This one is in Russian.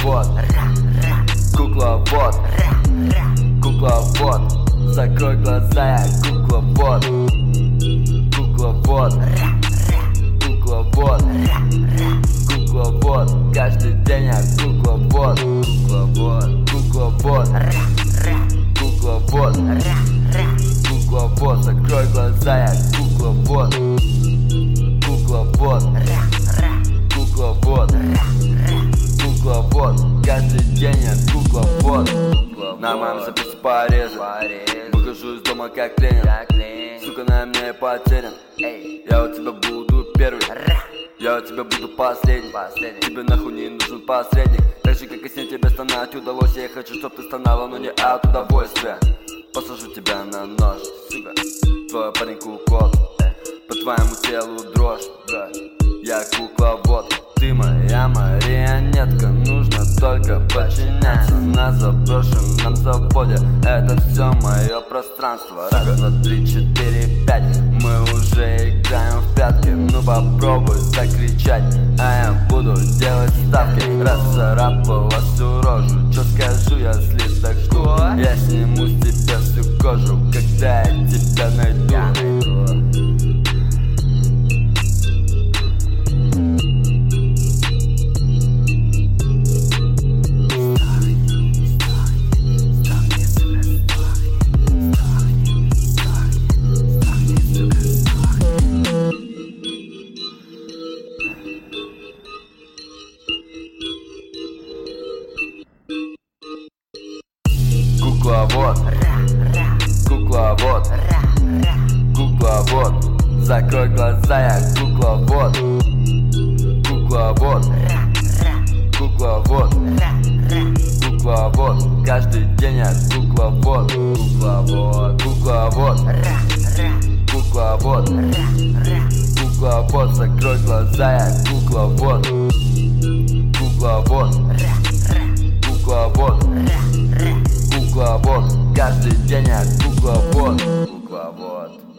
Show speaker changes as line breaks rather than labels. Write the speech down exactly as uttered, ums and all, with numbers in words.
Кукловод, кукловод, кукловод. Закрой глаза, я кукловод, кукловод, кукловод, кукловод. Каждый день я кукловод, кукловод, кукловод, кукловод, кукловод. Закрой глаза, я кукловод, кукловод, кукловод, кукловод. Каждый день я кукловод. На моем записи порезы, выхожу из дома как Ленин. Сука, на мне потерян. Я у тебя буду первый, я у тебя буду последний. Тебе нахуй не нужен посредник. Так же, как и с ней тебе стонать удалось. Я хочу, чтоб ты стонала, но не от удовольствия. Посажу тебя на нож, сука. Твой парень кукловод, по твоему телу дрожь. Я кукловод, ты моя марионетка. Нужно только подчиняться. На заброшенном заводе это все мое пространство. Раз, два, три, четыре, пять. Мы уже играем в прятки. Ну попробуй закричать, а я буду делать ставки. Расцарапала всю рожу. Чё скажу, если такое? Я сниму с тебя всю кожу, когда я тебя найду. Кукловод, кукловод, кукловод. Закрой глаза, я кукловод, кукловод, кукловод, кукловод. Каждый день я кукловод, кукловод, кукловод, кукловод, кукловод. Закрой глаза, я кукловод, кукловод, кукловод, кукловод. Каждый день я кукловод, кукловод.